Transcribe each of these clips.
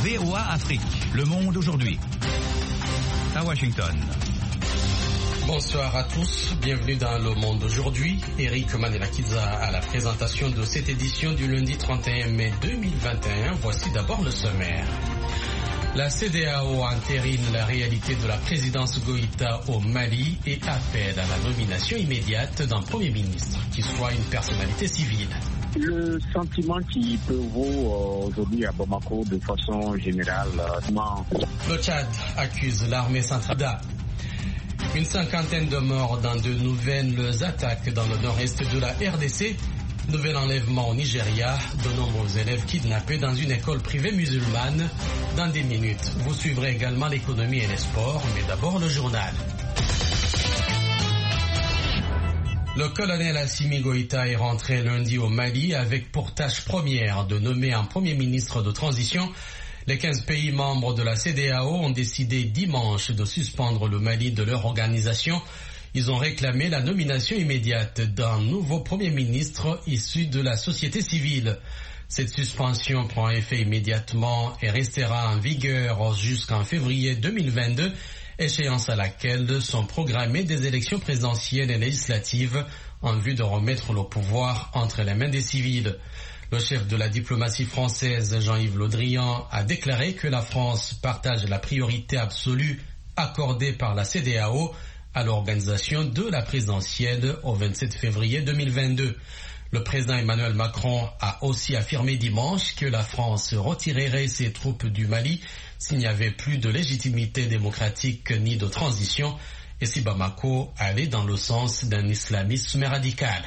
VOA Afrique, le monde aujourd'hui. À Washington. Bonsoir à tous, bienvenue dans Le Monde aujourd'hui. Eric Manelakiza à la présentation de cette édition du lundi 31 mai 2021. Voici d'abord le sommaire. La CEDEAO entérine la réalité de la présidence Goïta au Mali et appelle à la nomination immédiate d'un Premier ministre qui soit une personnalité civile. Le sentiment qui prévaut aujourd'hui à Bamako de façon générale. Le Tchad accuse l'armée centrale. Une cinquantaine de morts dans de nouvelles attaques dans le nord-est de la RDC. Nouvel enlèvement au Nigeria, de nombreux élèves kidnappés dans une école privée musulmane. Dans des minutes, vous suivrez également l'économie et les sports, mais d'abord le journal. Le colonel Assimi Goïta est rentré lundi au Mali avec pour tâche première de nommer un Premier ministre de transition. Les 15 pays membres de la CEDEAO ont décidé dimanche de suspendre le Mali de leur organisation. Ils ont réclamé la nomination immédiate d'un nouveau Premier ministre issu de la société civile. Cette suspension prend effet immédiatement et restera en vigueur jusqu'en février 2022, échéance à laquelle sont programmées des élections présidentielles et législatives en vue de remettre le pouvoir entre les mains des civils. Le chef de la diplomatie française, Jean-Yves Le Drian, a déclaré que la France partage la priorité absolue accordée par la CEDEAO à l'organisation de la présidentielle au 27 février 2022. Le président Emmanuel Macron a aussi affirmé dimanche que la France retirerait ses troupes du Mali s'il n'y avait plus de légitimité démocratique ni de transition et si Bamako allait dans le sens d'un islamisme radical.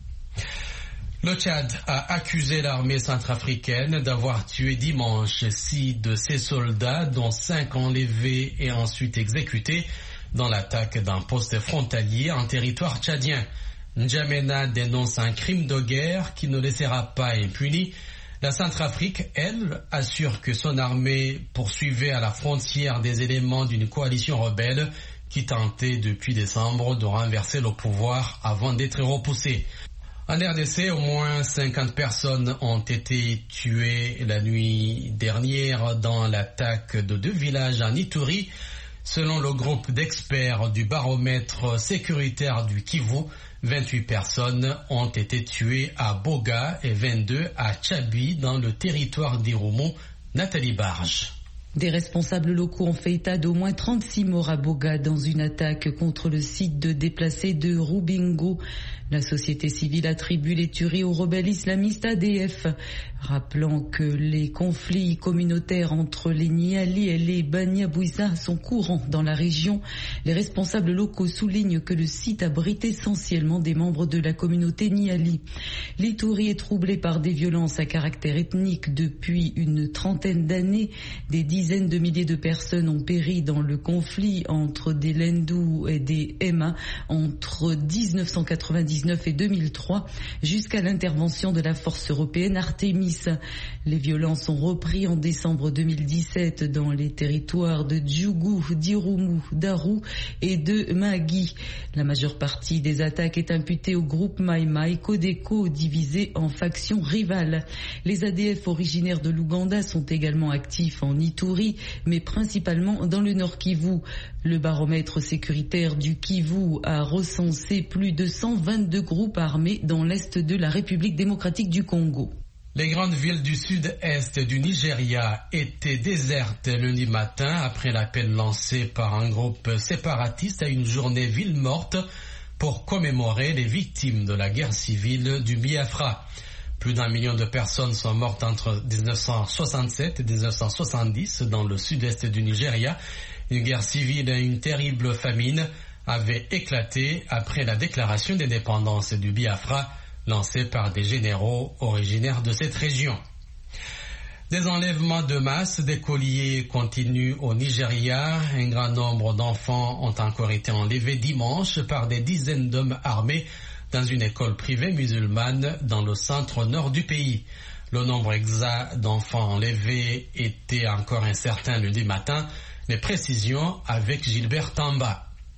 Le Tchad a accusé l'armée centrafricaine d'avoir tué dimanche 6 de ses soldats, dont 5 enlevés et ensuite exécutés dans l'attaque d'un poste frontalier en territoire tchadien. N'Djamena dénonce un crime de guerre qui ne laissera pas impuni. La Centrafrique, elle, assure que son armée poursuivait à la frontière des éléments d'une coalition rebelle qui tentait depuis décembre de renverser le pouvoir avant d'être repoussée. En RDC, au moins 50 personnes ont été tuées la nuit dernière dans l'attaque de 2 villages en Ituri. Selon le groupe d'experts du baromètre sécuritaire du Kivu, 28 personnes ont été tuées à Boga et 22 à Tchabi dans le territoire d'Irumu. Nathalie Barge. Des responsables locaux ont fait état d'au moins 36 morts à Boga dans une attaque contre le site de déplacés de Rubingo. La société civile attribue les tueries aux rebelles islamistes ADF, rappelant que les conflits communautaires entre les Niali et les Banyabouissa sont courants dans la région. Les responsables locaux soulignent que le site abrite essentiellement des membres de la communauté Niali. L'Ituri est troublé par des violences à caractère ethnique depuis une trentaine d'années. Des dizaines de milliers de personnes ont péri dans le conflit entre des Lendou et des Emma entre 1999 et 2003 jusqu'à l'intervention de la force européenne Artemis. Les violences ont repris en décembre 2017 dans les territoires de Djougou, d'Irumu, d'Aru et de Magui. La majeure partie des attaques est imputée au groupe Mai Mai Codeco, divisé en factions rivales. Les ADF originaires de l'Ouganda sont également actifs en Ituri, mais principalement dans le Nord Kivu. Le baromètre sécuritaire du Kivu a recensé plus de 122 groupes armés dans l'est de la République démocratique du Congo. Les grandes villes du sud-est du Nigeria étaient désertes lundi matin après l'appel lancé par un groupe séparatiste à une journée ville morte pour commémorer les victimes de la guerre civile du Biafra. Plus d'1 million de personnes sont mortes entre 1967 et 1970 dans le sud-est du Nigeria. Une guerre civile et une terrible famine avaient éclaté après la déclaration d'indépendance du Biafra lancée par des généraux originaires de cette région. Des enlèvements de masse d'écoliers continuent au Nigeria. Un grand nombre d'enfants ont encore été enlevés dimanche par des dizaines d'hommes armés dans une école privée musulmane dans le centre-nord du pays. Le nombre exact d'enfants enlevés était encore incertain lundi matin. Les précisions avec Gilbert Tamba.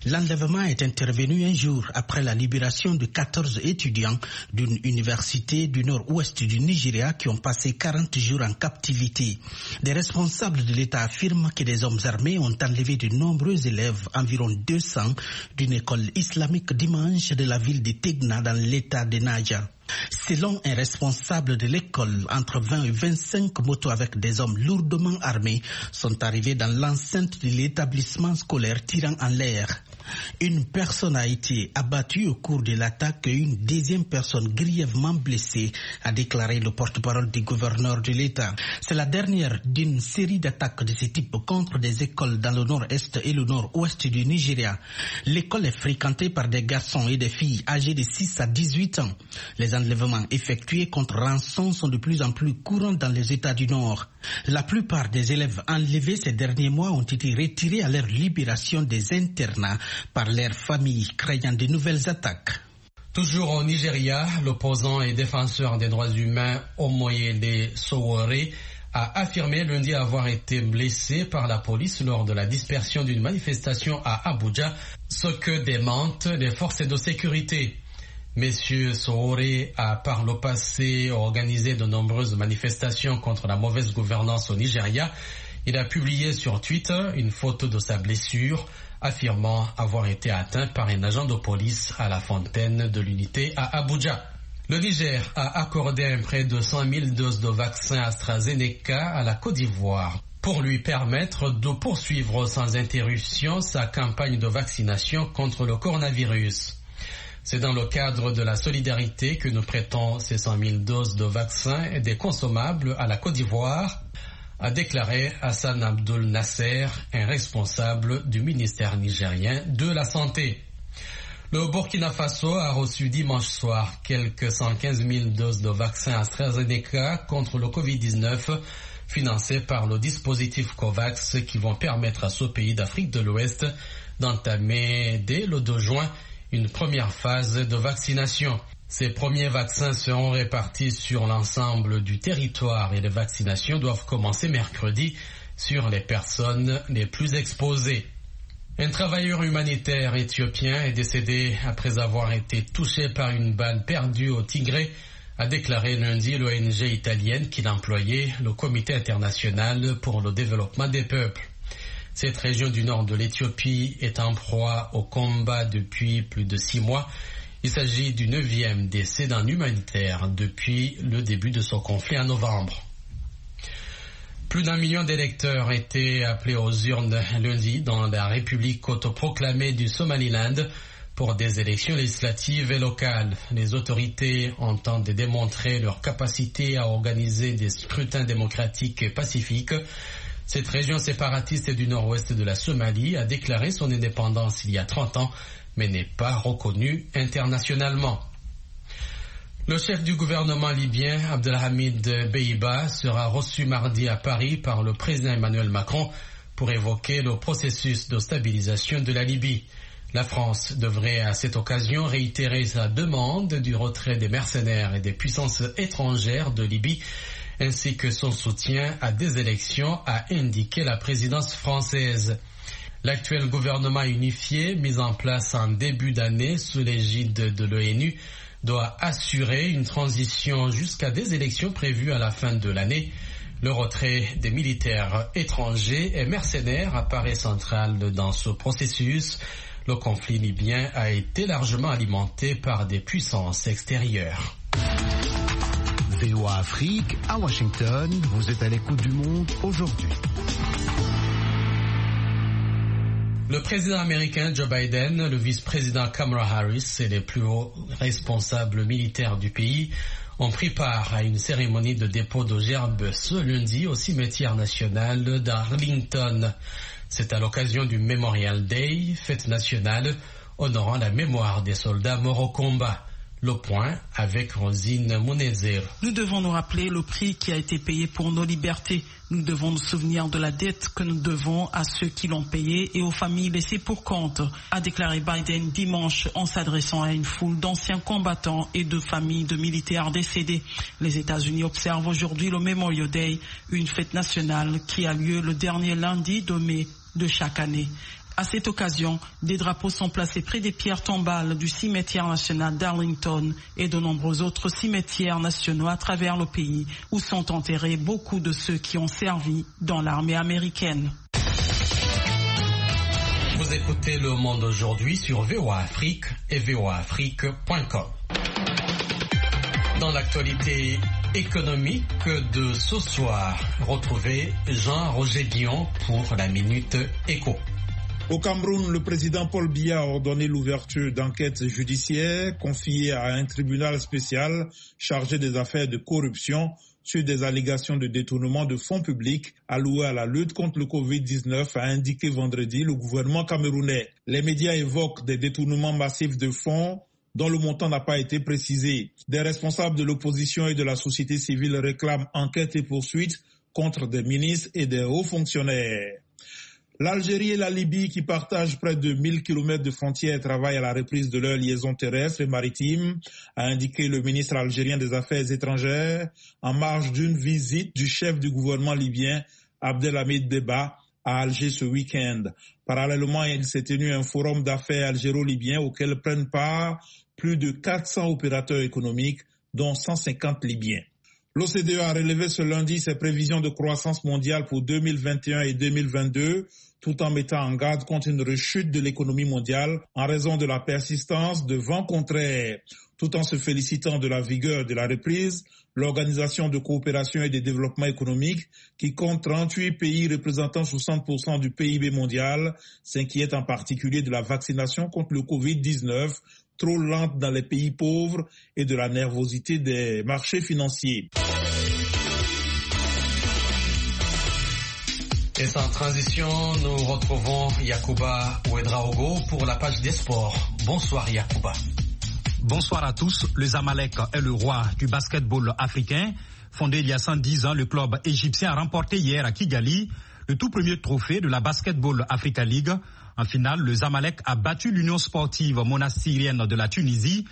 L'enlèvement est intervenu un jour après la libération de 14 étudiants d'une université du nord-ouest du Nigeria qui ont passé 40 jours en captivité. Des responsables de l'État affirment que des hommes armés ont enlevé de nombreux élèves, environ 200, d'une école islamique dimanche de la ville de Tegna dans l'État de Niger. Selon un responsable de l'école, entre 20 et 25 motos avec des hommes lourdement armés sont arrivés dans l'enceinte de l'établissement scolaire tirant en l'air. Une personne a été abattue au cours de l'attaque et une deuxième personne grièvement blessée, a déclaré le porte-parole du gouverneur de l'État. C'est la dernière d'une série d'attaques de ce type contre des écoles dans le nord-est et le nord-ouest du Nigeria. L'école est fréquentée par des garçons et des filles âgés de 6 à 18 ans. Les enlèvements effectués contre rançon sont de plus en plus courants dans les États du Nord. La plupart des élèves enlevés ces derniers mois ont été retirés à leur libération des internats par leurs familles, craignant de nouvelles attaques. Toujours au Nigeria, l'opposant et défenseur des droits humains Omoyele Sowore a affirmé lundi avoir été blessé par la police lors de la dispersion d'une manifestation à Abuja, ce que démentent les forces de sécurité. Monsieur Sowore a par le passé organisé de nombreuses manifestations contre la mauvaise gouvernance au Nigeria. Il a publié sur Twitter une photo de sa blessure, affirmant avoir été atteint par un agent de police à la fontaine de l'unité à Abuja. Le Niger a accordé un prêt de 100 000 doses de vaccin AstraZeneca à la Côte d'Ivoire pour lui permettre de poursuivre sans interruption sa campagne de vaccination contre le coronavirus. C'est dans le cadre de la solidarité que nous prêtons ces 100 000 doses de vaccins et des consommables à la Côte d'Ivoire, a déclaré Hassan Abdul Nasser, un responsable du ministère nigérien de la Santé. Le Burkina Faso a reçu dimanche soir quelques 115 000 doses de vaccins AstraZeneca contre le Covid-19 financés par le dispositif COVAX qui vont permettre à ce pays d'Afrique de l'Ouest d'entamer dès le 2 juin une première phase de vaccination. Ces premiers vaccins seront répartis sur l'ensemble du territoire et les vaccinations doivent commencer mercredi sur les personnes les plus exposées. Un travailleur humanitaire éthiopien est décédé après avoir été touché par une balle perdue au Tigré, a déclaré lundi l'ONG italienne qui employait le Comité international pour le développement des peuples. Cette région du nord de l'Éthiopie est en proie au combat depuis plus de 6 mois. Il s'agit du 9e décès d'un humanitaire depuis le début de ce conflit en novembre. Plus d'1 million d'électeurs étaient appelés aux urnes lundi dans la République autoproclamée du Somaliland pour des élections législatives et locales. Les autorités entendent démontrer leur capacité à organiser des scrutins démocratiques et pacifiques. Cette région séparatiste du nord-ouest de la Somalie a déclaré son indépendance il y a 30 ans, mais n'est pas reconnue internationalement. Le chef du gouvernement libyen, Abdelhamid Beiba, sera reçu mardi à Paris par le président Emmanuel Macron pour évoquer le processus de stabilisation de la Libye. La France devrait à cette occasion réitérer sa demande du retrait des mercenaires et des puissances étrangères de Libye, ainsi que son soutien à des élections, a indiqué la présidence française. L'actuel gouvernement unifié, mis en place en début d'année sous l'égide de l'ONU, doit assurer une transition jusqu'à des élections prévues à la fin de l'année. Le retrait des militaires étrangers et mercenaires apparaît central dans ce processus. Le conflit libyen a été largement alimenté par des puissances extérieures. VOA Afrique, à Washington, vous êtes à l'écoute du monde aujourd'hui. Le président américain Joe Biden, le vice-président Kamala Harris et les plus hauts responsables militaires du pays ont pris part à une cérémonie de dépôt de gerbes ce lundi au cimetière national d'Arlington. C'est à l'occasion du Memorial Day, fête nationale honorant la mémoire des soldats morts au combat. Le point avec Rosine Mounezir. Nous devons nous rappeler le prix qui a été payé pour nos libertés. Nous devons nous souvenir de la dette que nous devons à ceux qui l'ont payée et aux familles laissées pour compte, a déclaré Biden dimanche en s'adressant à une foule d'anciens combattants et de familles de militaires décédés. Les États-Unis observent aujourd'hui le Memorial Day, une fête nationale qui a lieu le dernier lundi de mai de chaque année. À cette occasion, des drapeaux sont placés près des pierres tombales du cimetière national d'Arlington et de nombreux autres cimetières nationaux à travers le pays où sont enterrés beaucoup de ceux qui ont servi dans l'armée américaine. Vous écoutez Le Monde aujourd'hui sur VOA Afrique et voaafrique.com. Dans l'actualité économique de ce soir, retrouvez Jean-Roger Guillon pour la Minute Éco. Au Cameroun, le président Paul Biya a ordonné l'ouverture d'enquêtes judiciaires confiées à un tribunal spécial chargé des affaires de corruption sur des allégations de détournement de fonds publics alloués à la lutte contre le Covid-19, a indiqué vendredi le gouvernement camerounais. Les médias évoquent des détournements massifs de fonds dont le montant n'a pas été précisé. Des responsables de l'opposition et de la société civile réclament enquête et poursuites contre des ministres et des hauts fonctionnaires. L'Algérie et la Libye, qui partagent près de 1000 km de frontières, travaillent à la reprise de leurs liaisons terrestres et maritimes, a indiqué le ministre algérien des Affaires étrangères en marge d'une visite du chef du gouvernement libyen, Abdelhamid Deba, à Alger ce week-end. Parallèlement, il s'est tenu un forum d'affaires algéro-libyen auquel prennent part plus de 400 opérateurs économiques, dont 150 Libyens. L'OCDE a relevé ce lundi ses prévisions de croissance mondiale pour 2021 et 2022, tout en mettant en garde contre une rechute de l'économie mondiale en raison de la persistance de vents contraires. Tout en se félicitant de la vigueur de la reprise, l'Organisation de coopération et de développement économique, qui compte 38 pays représentant 60% du PIB mondial, s'inquiète en particulier de la vaccination contre le Covid-19, trop lente dans les pays pauvres et de la nervosité des marchés financiers. Et sans transition, nous retrouvons Yacouba Ouedraogo pour la page des sports. Bonsoir Yacouba. Bonsoir à tous. Le Zamalek est le roi du basketball africain. Fondé il y a 110 ans, le club égyptien a remporté hier à Kigali le tout premier trophée de la Basketball Africa League. En finale, le Zamalek a battu l'Union sportive monastirienne de la Tunisie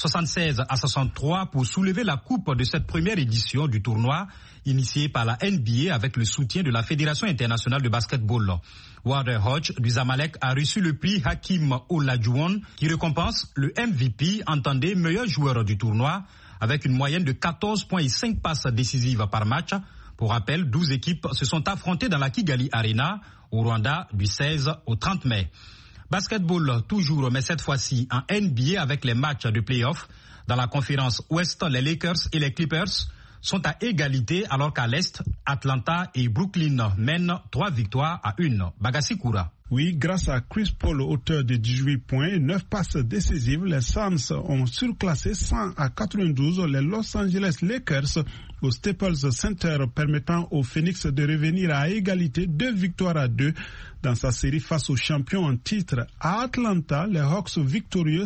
76-63 pour soulever la coupe de cette première édition du tournoi initié par la NBA avec le soutien de la Fédération internationale de basketball. Warder Hodge du Zamalek a reçu le prix Hakim Olajuwon qui récompense le MVP, entendez meilleur joueur du tournoi, avec une moyenne de 14 points et 5 passes décisives par match. Pour rappel, 12 équipes se sont affrontées dans la Kigali Arena au Rwanda du 16 au 30 mai. Basketball toujours, mais cette fois-ci en NBA avec les matchs de play-off. Dans la conférence Ouest, les Lakers et les Clippers sont à égalité alors qu'à l'Est, Atlanta et Brooklyn mènent 3 victoires à 1. Bagassi Koura. Oui, grâce à Chris Paul, auteur de 18 points et 9 passes décisives, les Suns ont surclassé 100-92 les Los Angeles Lakers au Staples Center, permettant aux Phoenix de revenir à égalité 2 victoires à 2 dans sa série face aux champions en titre. À Atlanta, les Hawks victorieux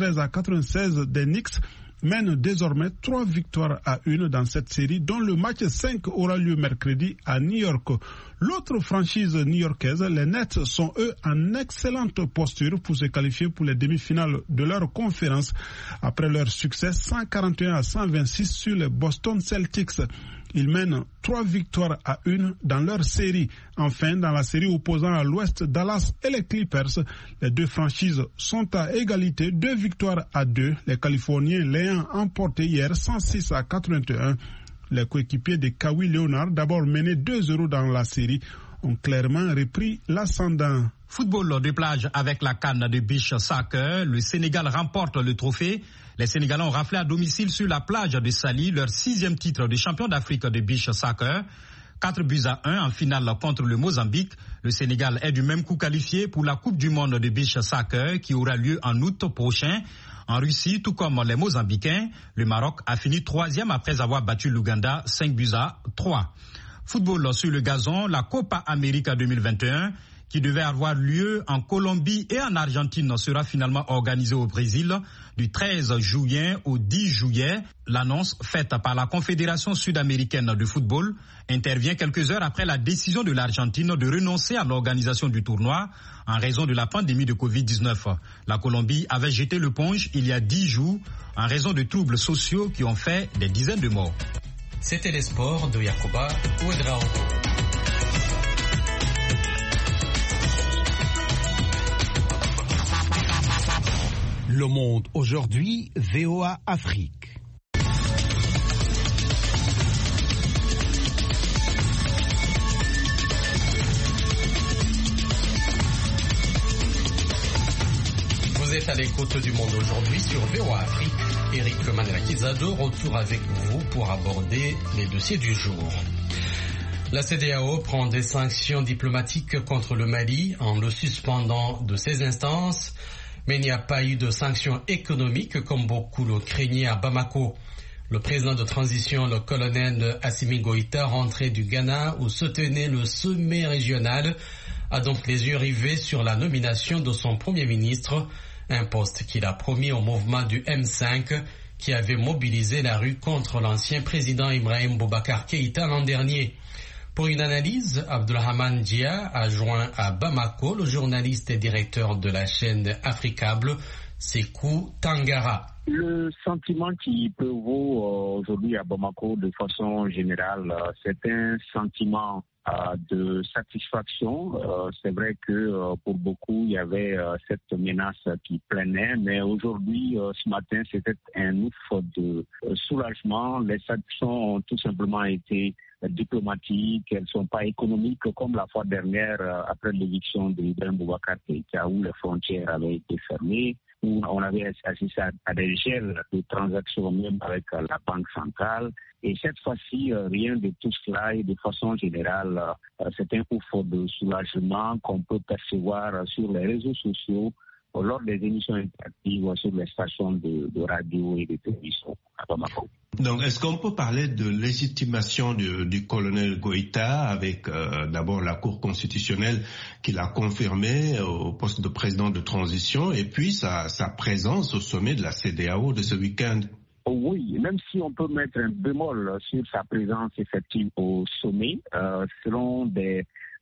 113-96 des Knicks mènent désormais 3 victoires à 1 dans cette série, dont le match 5 aura lieu mercredi à New York. L'autre franchise new-yorkaise, les Nets, sont eux en excellente posture pour se qualifier pour les demi-finales de leur conférence après leur succès 141-126 sur les Boston Celtics. Ils mènent 3 victoires à 1 dans leur série. Enfin, dans la série opposant à l'Ouest, Dallas et les Clippers, les deux franchises sont à égalité, 2 victoires à 2. Les Californiens l'ayant emporté hier 106-81. Les coéquipiers de Kawhi Leonard, d'abord menés 2-0 dans la série, ont clairement repris l'ascendant. Football de plage avec la canne de beach soccer. Le Sénégal remporte le trophée. Les Sénégalais ont raflé à domicile sur la plage de Sali leur 6e titre de champion d'Afrique de beach soccer. 4-1 en finale contre le Mozambique. Le Sénégal est du même coup qualifié pour la Coupe du monde de beach soccer qui aura lieu en août prochain. En Russie, tout comme les Mozambicains, le Maroc a fini 3e après avoir battu l'Ouganda 5-3. Football sur le gazon, la Copa América 2021, qui devait avoir lieu en Colombie et en Argentine, sera finalement organisée au Brésil du 13 juillet au 10 juillet. L'annonce faite par la Confédération sud-américaine de football intervient quelques heures après la décision de l'Argentine de renoncer à l'organisation du tournoi en raison de la pandémie de Covid-19. La Colombie avait jeté l'éponge il y a 10 jours en raison de troubles sociaux qui ont fait des dizaines de morts. C'était les sports de Yacouba Ouedraogo. Le Monde aujourd'hui, VOA Afrique. Vous êtes à l'écoute du Monde aujourd'hui sur VOA Afrique. Eric Manelakizado, retour avec vous pour aborder les dossiers du jour. La CEDEAO prend des sanctions diplomatiques contre le Mali en le suspendant de ses instances, mais il n'y a pas eu de sanctions économiques comme beaucoup le craignaient à Bamako. Le président de transition, le colonel Assimi Goïta, rentré du Ghana où se tenait le sommet régional, a donc les yeux rivés sur la nomination de son premier ministre, un poste qu'il a promis au mouvement du M5 qui avait mobilisé la rue contre l'ancien président Ibrahim Boubacar Keïta l'an dernier. Pour une analyse, Abdulrahman Dia a joint à Bamako le journaliste et directeur de la chaîne Africable, Sékou Tangara. Le sentiment qui prévaut aujourd'hui à Bamako de façon générale, c'est un sentiment de satisfaction. C'est vrai que pour beaucoup, il y avait cette menace qui planait, mais aujourd'hui, ce matin, c'était un ouf de soulagement. Les sanctions ont tout simplement été diplomatiques, elles ne sont pas économiques comme la fois dernière après l'éviction de Ibrahim Boubacar Keïta où les frontières avaient été fermées, où on avait assisté à des gels de transactions même avec la Banque centrale. Et cette fois-ci, rien de tout cela et de façon générale, c'est un ouf de soulagement qu'on peut percevoir sur les réseaux sociaux lors des émissions interactives sur les stations de radio et de télévision à Bamako. Donc, est-ce qu'on peut parler de légitimation du colonel Goïta avec d'abord la Cour constitutionnelle qui l'a confirmé au poste de président de transition et puis sa présence au sommet de la CEDEAO de ce week-end? Oui, même si on peut mettre un bémol sur sa présence effective au sommet, selon des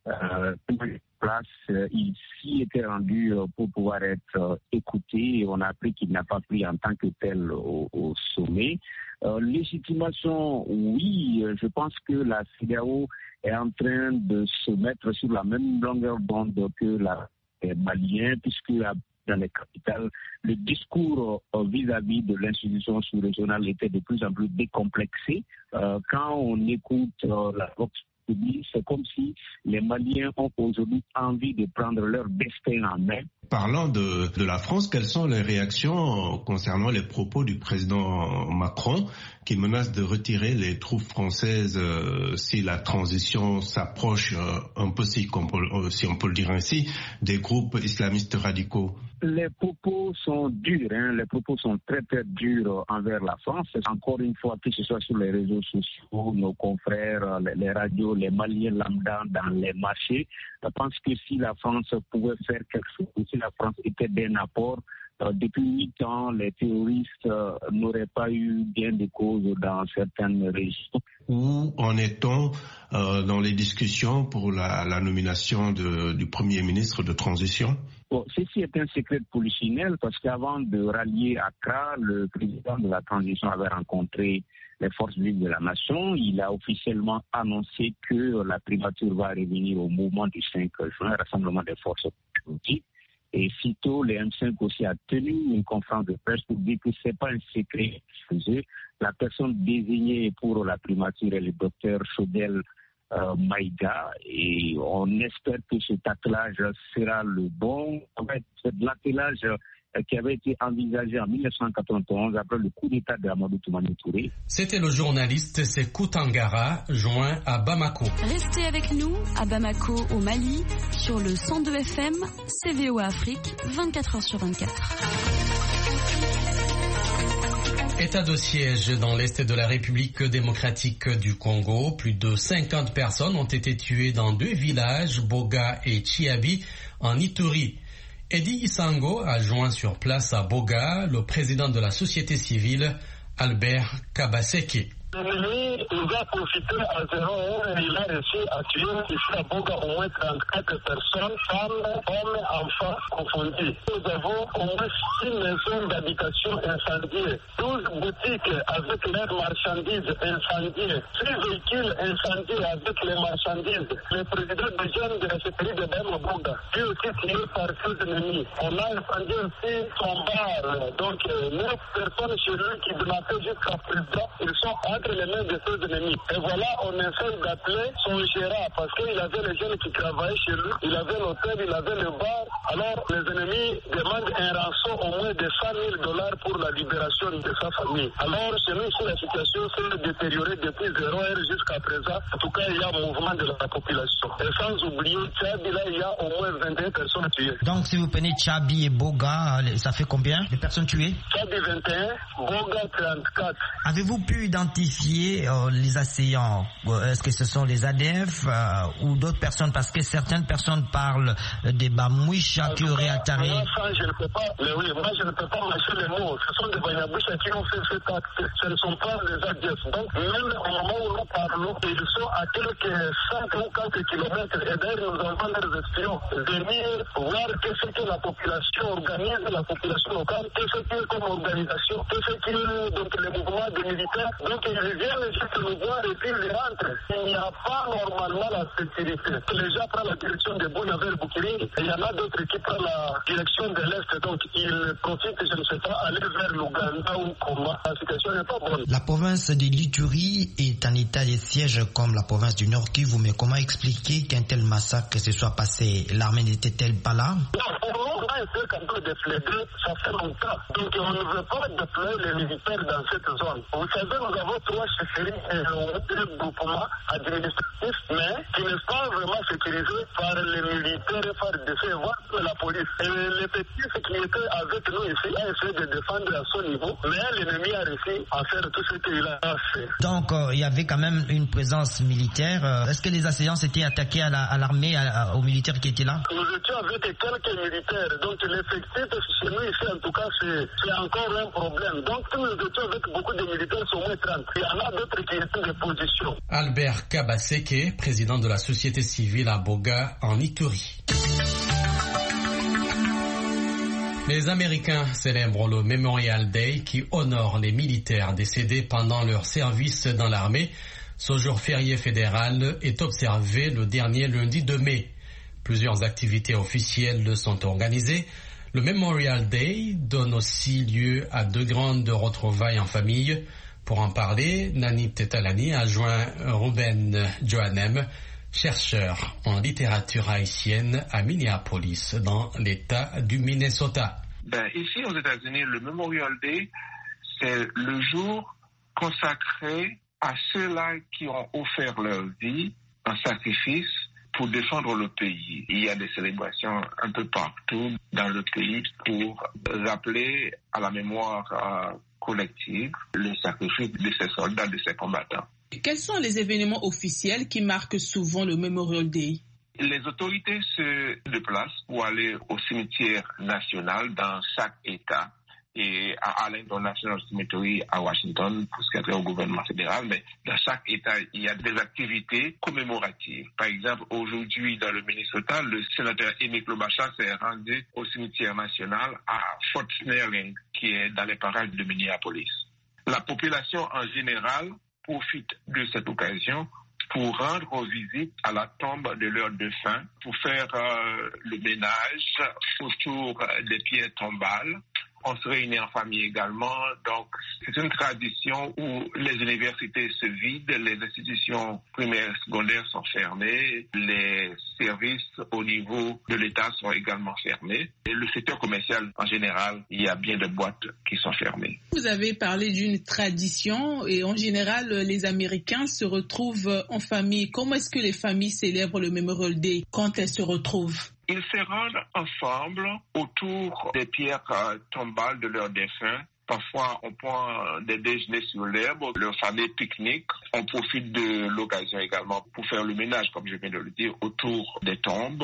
places, il s'y était rendu pour pouvoir être écouté et on a appris qu'il n'a pas pris en tant que tel au sommet. Légitimation, oui, je pense que la CEDEAO est en train de se mettre sur la même longueur d'onde que les Maliens, puisque dans les capitales, le discours vis-à-vis de l'institution sous-régionale était de plus en plus décomplexé. Quand on écoute la vox populi, c'est comme si les Maliens ont aujourd'hui envie de prendre leur destin en main. Parlant de la France, quelles sont les réactions concernant les propos du président Macron qui menace de retirer les troupes françaises si la transition s'approche un peu, si on peut le dire ainsi, des groupes islamistes radicaux? Les propos sont durs, les propos sont très très durs envers la France. Encore une fois, que ce soit sur les réseaux sociaux, nos confrères, les radios, les Maliens lambda dans les marchés, je pense que si la France pouvait faire quelque chose, si la France était d'un apport, depuis 8 ans, les terroristes n'auraient pas eu gain de cause dans certaines régions. Où en est-on dans les discussions pour la nomination du Premier ministre de transition? Bon, ceci est un secret de polichinelle parce qu'avant de rallier Accra, le président de la transition avait rencontré les forces vives de la nation. Il a officiellement annoncé que la primature va revenir au mouvement du 5 juin, rassemblement des forces politiques. Et sitôt, les M5 aussi a tenu une conférence de presse pour dire que ce n'est pas un secret chez eux. La personne désignée pour la primature est le docteur Chodel Maïga. Et on espère que cet attelage sera le bon. En fait, c'est de l'attelage qui avait été envisagé en 1991 après le coup d'État de Amadou Toumani Touré. C'était le journaliste Sékou Tangara, joint à Bamako. Restez avec nous à Bamako, au Mali, sur le 102 FM, CVOA Afrique, 24h sur 24. État de siège dans l'est de la République démocratique du Congo. Plus de 50 personnes ont été tuées dans 2 villages, Boga et Chiabi, en Ituri. Eddie Isango a joint sur place à Boga le président de la société civile, Albert Kabaseke. L'ennemi, il a profité à 0h, il a réussi à tuer ici à Boga au moins 34 personnes, femmes, hommes, enfants confondus. Nous avons au moins 6 maisons d'habitation incendiées, 12 boutiques avec leurs marchandises incendiées, 6 véhicules incendiés avec les marchandises. Le président des jeunes de la sécurité de Bama Boga, lui aussi tué par ses ennemis. On a incendié aussi son bar. Donc 9 personnes chez lui qui demandaient jusqu'à présent, ils sont entre les mains de ses ennemis. Et voilà, on essaie d'appeler son gérant parce qu'il avait les jeunes qui travaillaient chez lui, il avait l'hôtel, il avait le bar. Alors les ennemis demandent un rançon au moins de $100,000 pour la libération de sa famille. Alors chez nous, la situation s'est détériorée depuis 0h jusqu'à présent. En tout cas, il y a un mouvement de la population. Et sans oublier, Tchabi, là, il y a au moins 21 personnes tuées. Donc si vous prenez Tchabi et Boga, ça fait combien de personnes tuées? Tchabi 21, Boga 34. Avez-vous pu identifier les assaillants? Est-ce que ce sont les ADF ou d'autres personnes? Parce que certaines personnes parlent des Bamouicha qui auraient atterri. Ça, je ne peux pas. Mais oui, moi, je ne peux pas mâcher les mots. Ce sont des Banyaboucha qui ont fait cet acte. Ce ne sont pas les ADF. Donc, même au moment où nous parlons, ils sont à quelques 5 ou 4 kilomètres. Et d'ailleurs, nous avons leurs espions venir voir qu'est-ce que la population organise, la population locale, qu'est-ce qu'il y a comme organisation, qu'est-ce qu'il y a donc les mouvements des militaires. Donc, ils viennent juste nous voir et puis ils rentrent. Il n'y a pas normalement la sécurité. Les gens prennent la direction de Bonavel-Boukiri et il y en a d'autres qui prennent la direction de l'Est. Donc, ils profitent, je ne sais pas, aller vers l'Ouganda ou comment. La situation n'est pas bonne. La province de l'Ituri est en état de siège comme la province du Nord Kivu, mais comment expliquer qu'un tel massacre se soit passé? L'armée n'était-elle pas là? Non, pour nous, on a essayé quand même de plaider, ça fait longtemps. Donc on ne veut pas déployer les militaires dans cette zone. Vous savez, nous avons 3 chefferies et un groupement administratif, mais qui n'est pas vraiment sécurisé par les militaires et par la police. Et les petits qui étaient avec nous ici a essayé de défendre à son niveau, mais l'ennemi a réussi à faire tout ce qu'il a fait. Donc il y avait quand même une présence militaire. Est-ce que les assaillants s'étaient attaqués à l'armée, aux militaires qui étaient là? Nous étions avec quelques militaires, donc l'effectif chez nous ici en tout cas c'est encore un problème. Donc nous étions avec beaucoup de militaires, au moins 30. Il y en a d'autres qui étaient de position. Albert Kabaseke, président de la société civile à Boga en Ituri. Les Américains célèbrent le Memorial Day qui honore les militaires décédés pendant leur service dans l'armée. Ce jour férié fédéral est observé le dernier lundi de mai. Plusieurs activités officielles sont organisées. Le Memorial Day donne aussi lieu à de grandes retrouvailles en famille. Pour en parler, Nanib Tetalani a joint Ruben Johannem, chercheur en littérature haïtienne à Minneapolis, dans l'État du Minnesota. Ici aux États-Unis, le Memorial Day, c'est le jour consacré à ceux-là qui ont offert leur vie en sacrifice pour défendre le pays. Il y a des célébrations un peu partout dans le pays pour rappeler à la mémoire collective le sacrifice de ces soldats, de ces combattants. Quels sont les événements officiels qui marquent souvent le Memorial Day? Les autorités se déplacent pour aller au cimetière national dans chaque État et à Arlington National Cemetery à Washington pour ce qui a trait au gouvernement fédéral. Mais dans chaque État, il y a des activités commémoratives. Par exemple, aujourd'hui, dans le Minnesota, le sénateur Amy Klobuchar s'est rendu au cimetière national à Fort Snelling, qui est dans les parages de Minneapolis. La population en général profite de cette occasion pour rendre visite à la tombe de leurs défunts, pour faire le ménage autour des pierres tombales. On se réunit en famille également, donc c'est une tradition où les universités se vident, les institutions primaires et secondaires sont fermées, les services au niveau de l'État sont également fermés. Et le secteur commercial en général, il y a bien de boîtes qui sont fermées. Vous avez parlé d'une tradition et en général, les Américains se retrouvent en famille. Comment est-ce que les familles célèbrent le Memorial Day quand elles se retrouvent? Ils se rendent ensemble autour des pierres tombales de leurs défunts. Parfois, on prend des déjeuners sur l'herbe, leur famille pique-nique. On profite de l'occasion également pour faire le ménage, comme je viens de le dire, autour des tombes,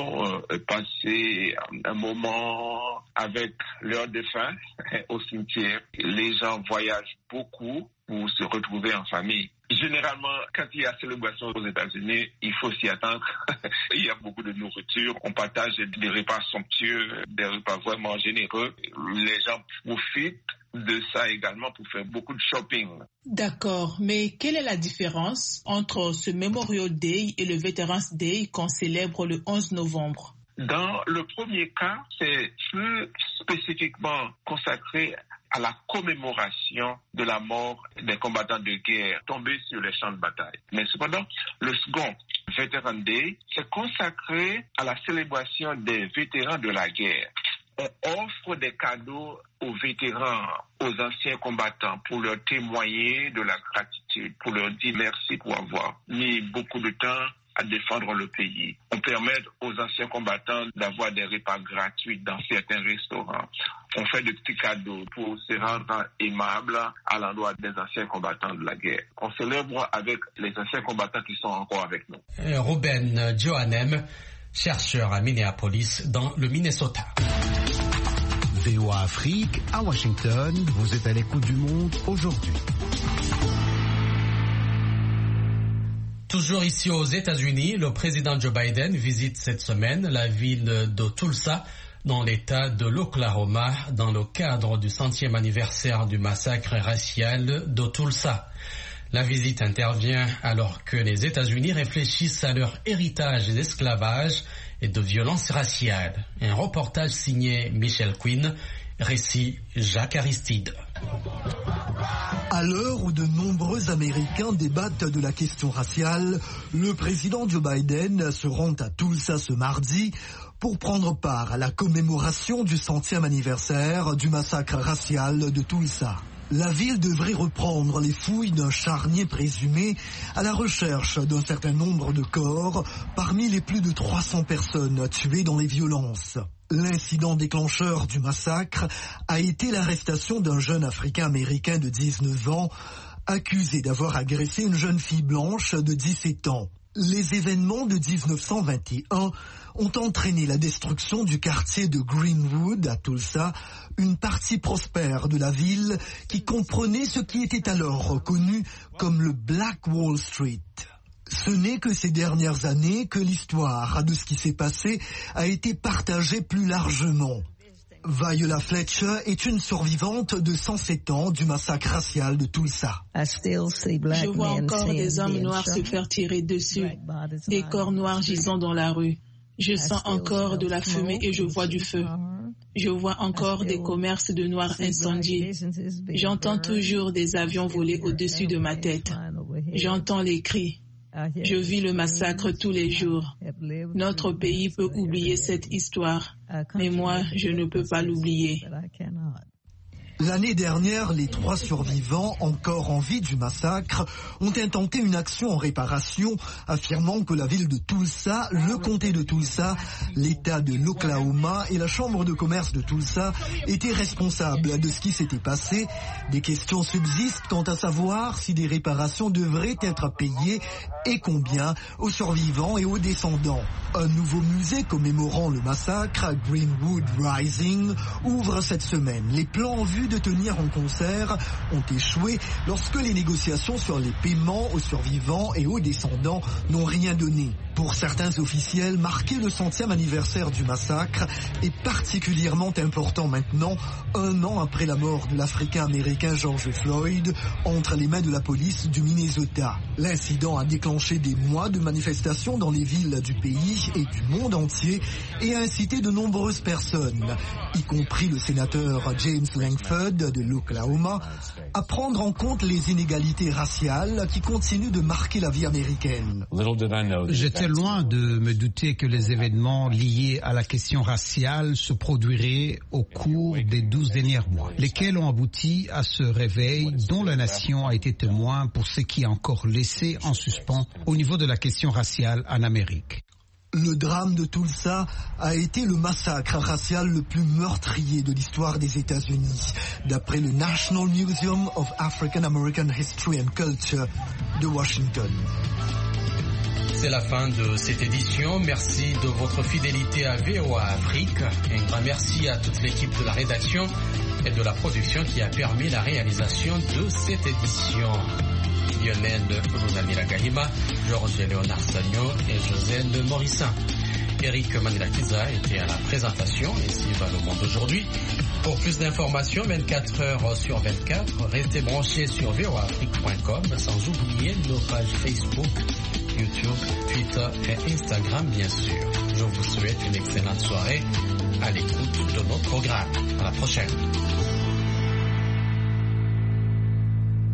passer un moment avec leurs défunts au cimetière. Les gens voyagent beaucoup. pour se retrouver en famille. Généralement, quand il y a célébration aux États-Unis, il faut s'y attendre. Il y a beaucoup de nourriture. On partage des repas somptueux, des repas vraiment généreux. Les gens profitent de ça également pour faire beaucoup de shopping. D'accord, mais quelle est la différence entre ce Memorial Day et le Veterans Day qu'on célèbre le 11 novembre? Dans le premier cas, c'est plus spécifiquement consacré à la commémoration de la mort des combattants de guerre tombés sur les champs de bataille. Mais cependant, le second, Veteran Day, c'est consacré à la célébration des vétérans de la guerre. On offre des cadeaux aux vétérans, aux anciens combattants pour leur témoigner de la gratitude, pour leur dire merci pour avoir mis beaucoup de temps à défendre le pays. On permet aux anciens combattants d'avoir des repas gratuits dans certains restaurants. On fait de petits cadeaux pour se rendre aimables à l'endroit des anciens combattants de la guerre. On célèbre avec les anciens combattants qui sont encore avec nous. Ruben Johannem, chercheur à Minneapolis, dans le Minnesota. VOA Afrique, à Washington, vous êtes à l'écoute du monde aujourd'hui. Toujours ici aux États-Unis, le président Joe Biden visite cette semaine la ville de Tulsa, dans l'État de l'Oklahoma, dans le cadre du 100e anniversaire du massacre racial de Tulsa. La visite intervient alors que les États-Unis réfléchissent à leur héritage d'esclavage et de violence raciale. Un reportage signé Michel Quinn, récit Jacques Aristide. À l'heure où de nombreux Américains débattent de la question raciale, le président Joe Biden se rend à Tulsa ce mardi pour prendre part à la commémoration du 100e anniversaire du massacre racial de Tulsa. La ville devrait reprendre les fouilles d'un charnier présumé à la recherche d'un certain nombre de corps parmi les plus de 300 personnes tuées dans les violences. L'incident déclencheur du massacre a été l'arrestation d'un jeune Africain-Américain de 19 ans accusé d'avoir agressé une jeune fille blanche de 17 ans. Les événements de 1921 ont entraîné la destruction du quartier de Greenwood à Tulsa, une partie prospère de la ville qui comprenait ce qui était alors reconnu comme le Black Wall Street. Ce n'est que ces dernières années que l'histoire de ce qui s'est passé a été partagée plus largement. Viola Fletcher est une survivante de 107 ans du massacre racial de Tulsa. Je vois encore des hommes noirs se faire tirer dessus, des corps noirs gisant dans la rue. Je sens encore de la fumée et je vois du feu. Je vois encore des commerces de noirs incendiés. J'entends toujours des avions voler au-dessus de ma tête. J'entends les cris. Je vis le massacre tous les jours. Notre pays peut oublier cette histoire, mais moi, je ne peux pas l'oublier. L'année dernière, les 3 survivants, encore en vie du massacre, ont intenté une action en réparation, affirmant que la ville de Tulsa, le comté de Tulsa, l'État de l'Oklahoma et la Chambre de commerce de Tulsa étaient responsables de ce qui s'était passé. Des questions subsistent quant à savoir si des réparations devraient être payées et combien aux survivants et aux descendants. Un nouveau musée commémorant le massacre, Greenwood Rising, ouvre cette semaine. Les plans en vue de tenir en concert ont échoué lorsque les négociations sur les paiements aux survivants et aux descendants n'ont rien donné. Pour certains officiels, marquer le 100e anniversaire du massacre est particulièrement important maintenant, 1 an après la mort de l'Africain-Américain George Floyd entre les mains de la police du Minnesota. L'incident a déclenché des mois de manifestations dans les villes du pays et du monde entier et a incité de nombreuses personnes, y compris le sénateur James Lankford de l'Oklahoma, à prendre en compte les inégalités raciales qui continuent de marquer la vie américaine. J'étais loin de me douter que les événements liés à la question raciale se produiraient au cours des 12 derniers mois, lesquels ont abouti à ce réveil dont la nation a été témoin pour ce qui est encore laissé en suspens au niveau de la question raciale en Amérique. Le drame de Tulsa a été le massacre racial le plus meurtrier de l'histoire des États-Unis, d'après le National Museum of African American History and Culture de Washington. C'est la fin de cette édition. Merci de votre fidélité à VOA Afrique. Un grand merci à toute l'équipe de la rédaction et de la production qui a permis la réalisation de cette édition. Lionel Rosamira Gahima, Georges Léonard Sagnon et José de Morissin. Eric Manilakiza était à la présentation et s'y va le monde aujourd'hui. Pour plus d'informations, 24 heures sur 24, restez branchés sur voafrique.com, sans oublier nos pages Facebook, YouTube, Twitter et Instagram, bien sûr. Je vous souhaite une excellente soirée à l'écoute de nos programmes. À la prochaine.